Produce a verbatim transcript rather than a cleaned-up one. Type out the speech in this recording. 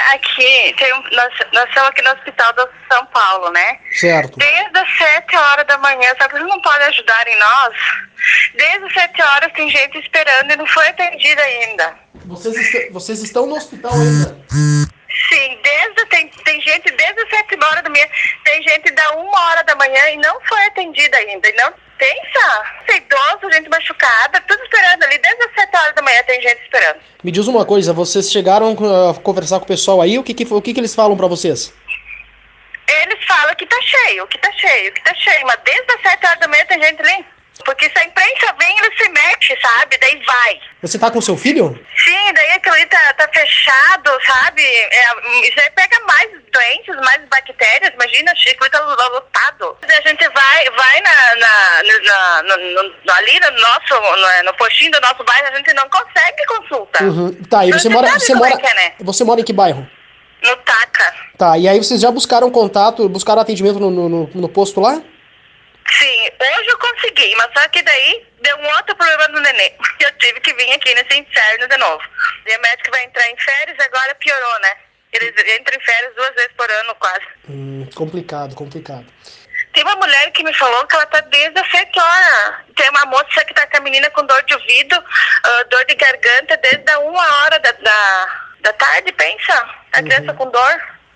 aqui, tem um, nós, nós estamos aqui no Hospital do São Paulo, né? Certo. Desde as sete horas da manhã, sabe, vocês não podem ajudar em nós? Desde as sete horas tem gente esperando e não foi atendida ainda. Vocês, est- vocês estão no hospital ainda? Sim, desde, tem, tem gente desde as sete horas da manhã, tem gente da uma hora da manhã e não foi atendida ainda. E não pensa, tem idoso, gente machucada, tudo esperando ali, desde as sete horas da manhã tem gente esperando. Me diz uma coisa, vocês chegaram a conversar com o pessoal aí, o que que, o que, que eles falam pra vocês? Eles falam que tá cheio, que tá cheio, que tá cheio, mas desde as sete horas da manhã tem gente ali. Porque se a imprensa vem, ele se mete, sabe? Daí vai. Você tá com seu filho? Sim, daí aquilo ali tá, tá fechado, sabe? É, isso aí pega mais doenças, mais bactérias, imagina, Chico, ele tá lotado. A gente vai, vai na, na, na, na, no, ali no nosso, no, no postinho do nosso bairro, a gente não consegue consulta. Uhum. Tá, e você Você mora, sabe você como é mora, que é, né? você mora em que bairro? No Taca. Tá, e aí vocês já buscaram contato, buscaram atendimento no, no, no posto lá? Sim, hoje eu consegui, mas só que daí deu um outro problema no neném. Eu tive que vir aqui nesse inferno de novo. E a médica vai entrar em férias, agora piorou, né? Eles entram em férias duas vezes por ano, quase. Hum, complicado, complicado. Tem uma mulher que me falou que ela tá desde as sete horas. Tem uma moça que tá com a menina com dor de ouvido, uh, dor de garganta, desde a uma hora da, da, da tarde, pensa. A criança Uhum. com dor.